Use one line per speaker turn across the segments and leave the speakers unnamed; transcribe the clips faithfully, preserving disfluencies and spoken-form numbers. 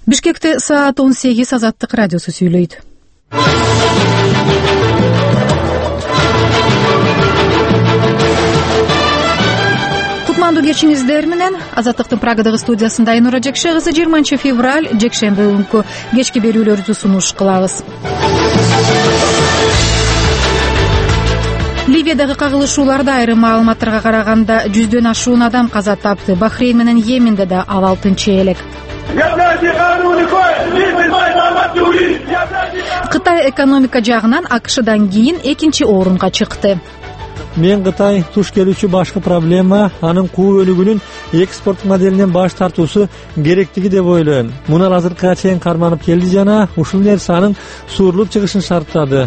Бишкекте саат он сегиз Азаттык радиосу сүйлөйт. Кутмандуу кечиңиздер менен Азаттыктын Прагадагы студиясында Айнура Жекше кызы жыйырманчы февраль жекшемби күнкү кечки берүүлөрүбүздү сунуш кылабыз. Ливиядагы кагылышууларда айрым маалыматтарга караганда жүздөн ашуун адам каза тапты. Бахрейн менен Йеменде да абал тынч элек. Кытай экономика жагынан АКШдан кийин экинчи орунга чыкты.
Мен Кытай туш келүүчү башкы проблема анын куу өнүгүүнүн экспорт моделинен баш тартуусу керектиги деп ойлойм. Муну азыркыга чейин карманып келди жана ушул нерсе анын суурлук чыгышын шарттады.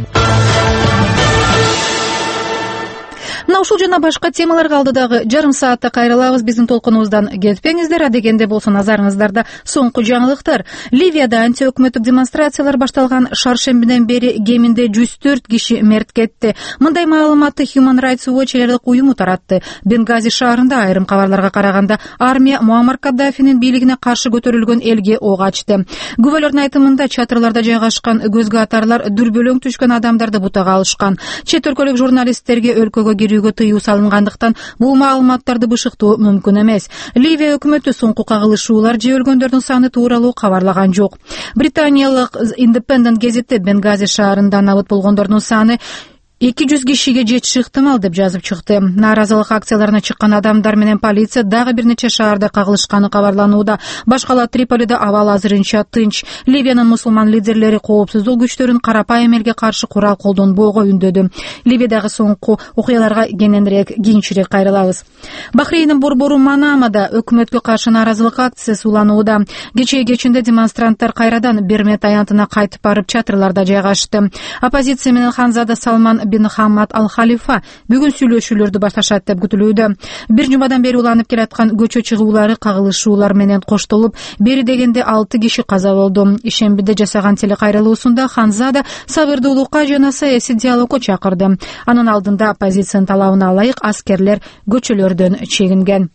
Мына ушул жана башка темаларга алдыдагы жарым саатта кайрылабыз. Биздин толкунубуздан кетпеңиздер. Адегенде болсо назарыңыздарда соңку жаңылыктар. Ливияда антиөкмөттүк демонстрациялар башталган шаршембиден бери кеминде жүз төрт киши мерт кетти. Мындай маалыматты Human Rights Watch элдик уюму таратты. Бенгази шаарында айрым кабарларга караганда армия Муаммар Каддафинин бийлигине каршы көтөрүлгөн элге ок ачты. Күбөлөрдүн айтымында чатырларда жайгашкан көзгө атарлар дүрбөлөң түшкөн адамдарды бутага алышкан. Чет өлкөлүк журналисттерге өлкөгө кирүүгө тыюу салынгандыктан бул маалыматтарды бышыктоо мүмкүн эмес. Ливия өкмөтү соңку кагылышуулар же өлгөндөрдүн саны тууралуу кабарлаган жок. Британиялык Independent гезити Бенгази шаарында набыт болгондордун саны эки жүз кишиге жетиши ыктымал деп жазып чыкты. Нааразылык акцияларына чыккан адамдар менен полиция дагы бир нече шаарда кагылышканы кабарланууда. Башкала Триполиде абал азырынча тынч. Ливиянын мусулман лидерлери коопсуздук күчтөрүн карапайым элге каршы курал колдонбоого үндөдү. Ливиядагы соңку окуяларга кененирээк кийинчерээк кайрылабыз. Бахрейндин борбору Манамада өкмөткө каршы нааразылык акциясы уланууда. Кечээ кечинде демонстранттар кайрадан Бермет аянтына кайтып барып чатырларда жайгашты. Оппозиция менен Ханзада Салман бин Хамад Ал-Халифа бүгүн сүйлөшүүлөрдү башташат деп күтүлүүдө. Бир жумадан бери уланып келаткан көчө чыгуулары кагылышуулар менен коштолуп, бери дегенде алты киши каза болду. Ишембиде жасаган телекайрылуусунда Ханзада сабырдуулукка жана саясий диалогко чакырды. Анын алдында оппозициянын талабына ылайык аскерлер көчөлөрдөн чегинген.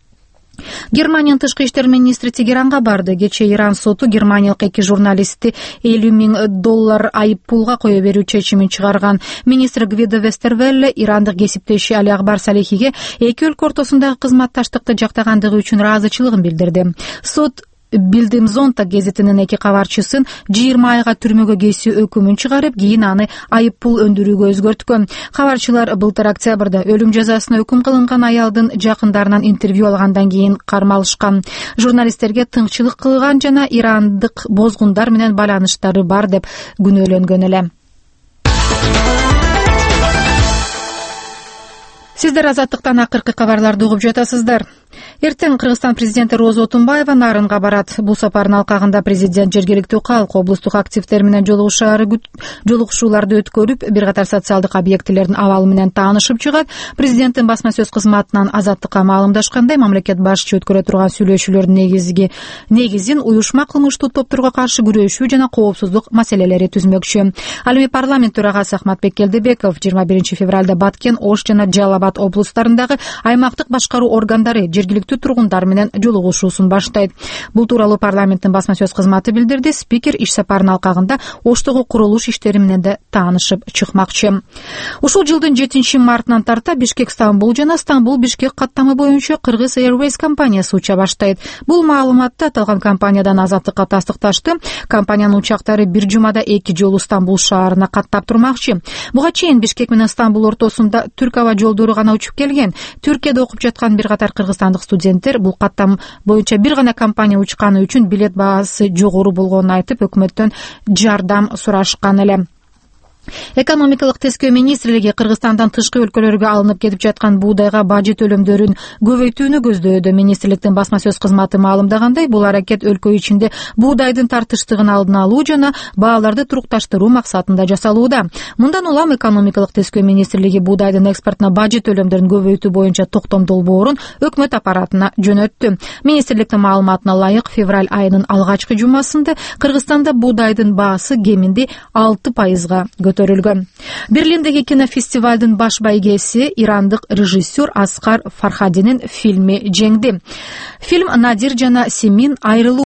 Германиянын тышкы иштер министри Тегеранга барды. Кечээ Иран соту германиялык эки журналистти элүү миң доллар айып пулга кое берүү чечимин чыгарган. Министр Гвидо Вестервелле ирандык кесиптеши Али Акбар Салихиге эки өлкө ортосундагы кызматташтыкты жактагандыгы үчүн ыраазычылыгын билдирди. Сот Билдим Зонта гезитинин эки кабарчысын жыйырма айга түрмөгө кесүү өкүмүн чыгарып, кийин аны айып пул өндүрүүгө өзгөрткөн. Кабарчылар былтыр октябрда өлүм жазасына өкүм кылынган аялдын жакындарынан интервью алгандан кийин кармалышкан. Журналисттерге тыңчылык кылган жана ирандык бозгундар менен байланыштары бар деп күнөөлөнгөн эле. Сиздер Азаттыктан акыркы кабарларды угуп жатасыздар. Эртең Кыргызстан президенти Роза Отунбаева Нарынга барат. Бул сапардын алкагында президент жергиликтүү калк, облустук активдер менен жолугушууларды өткөрүп, бир катар социалдык объектилердин абалы менен таанышып чыгат. Президенттин басма сөз кызматынан Азаттыкка маалымдашкандай, мамлекет башчы өткөрө турган сүйлөшүүлөрдүн негизги негизин уюшма кылмыштуу топторго каршы күрөшүү жана коопсуздук маселелери түзмөкчү. Ал эми парламент төрагасы Ахматбек Келдебеков жыйырма биринчи февралда Баткен, Ош жана Жалал Абад облустарындагы аймактык башкаруу органдары жергиликтүү тургундар менен жолугушуусун баштайт. Бул тууралуу парламенттин басма сөз кызматы билдирди. Спикер иш сапарынын алкагында Оштогу курулуш иштери менен да таанышып чыкмакчы. Ушул жылдын жетинчи мартынан тарта Бишкек Стамбул жана Стамбул Бишкек каттамы боюнча Кыргыз Airways компаниясы уча баштайт. Бул маалыматты аталган компаниядан Азаттыкка тастыкташты. Компаниянын учактары бир жумада эки жолу Стамбул шаарына каттап турмакчы. Буга чейин Бишкек менен Стамбул ортосунда түрк аба жолдору гана учуп келген. Түркияда окуп жаткан бир катар кыргызстандык студенттер бул каттам боюнча бир гана компания учканы үчүн билет баасы жогору болгонун айтып, өкмөттөн жардам сурашкан эле. Экономикалык тескөө министрлиги Кыргызстандан тышкы өлкөлөргө алынып кетип жаткан буудайга бажы төлөмдөрүн көбөйтүүнү көздөөдө. Министрликтин басма сөз кызматы маалымдагандай, бул аракет өлкө ичинде буудайдын тартыштыгын алдын алуу жана бааларды турукташтыруу максатында жасалууда. Мындан улам экономикалык тескөө министрлиги буудайдын экспортуна бажы төлөмдөрүн көбөйтүү боюнча токтом долбоорун өкмөт аппаратына жөнөттү. Министрликтин маалыматына ылайык, февраль айынын алгачкы жумасында Кыргызстанда буудайдын баасы кеминде алты пайызга көтөрүлгөн. Берлиндеги кинофестивалдын баш байгеси ирандык режиссер Аскар Фархадинин фильми жеңди. Фильм Надир жана Семин айрылуу